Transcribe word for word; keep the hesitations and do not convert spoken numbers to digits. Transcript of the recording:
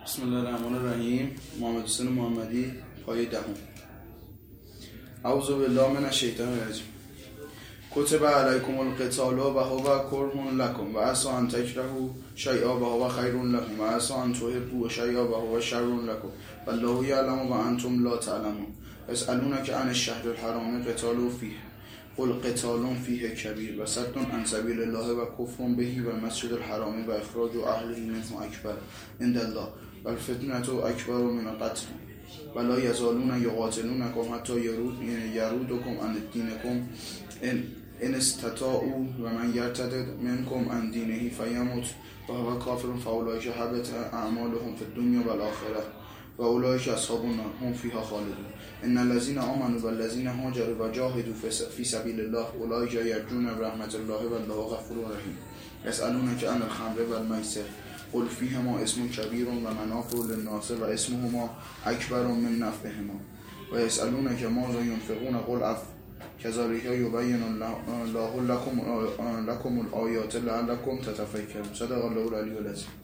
بسم الله الرحمن الرحیم. محمد حسین محمدی، پایه دهم. اعوذ بالله من الشیطان الرجیم. کتب علیکم القتال و هو کرها لکم و عسى ان تکرهوا شیئا و هو خیر لکم و عسى ان تحبوا شیئا و هو شر لکم والله یعلم و انتم لا تعلمون. یسألونک عن الشهر الحرام قتال فیه قل قتال فیه کبیر و صد عن سبیل الله و کفر به و المسجد الحرام و اخراج اهله منه اکبر عند الله و الفتنة اکبر من قتل ولا یزالون یقاتلونکم حتی یرودکم عن دینکم ان ان استطاعوا و من یرتد منکم عن دینه فیمت و هو کافر فاولئک حبط اعمالهم فی الدنیا و الاخره و اولئک اصحاب النار هم فیها خالدون. ان الذين آمنوا والذين هاجروا وجاهدوا في سبيل الله اولئک یرجون رحمت الله والله غفور رحیم. یسألونک عن الخمر والمیسر قل فیهما اسم کبیر و منافع للناس و اسمهما اکبر من نفعهما و یسألونک ماذا ينفقون قل عفو کذلک یبین الله لكم لكم الآیات لعلکم تتفکرون. صدق الله العلی العظیم.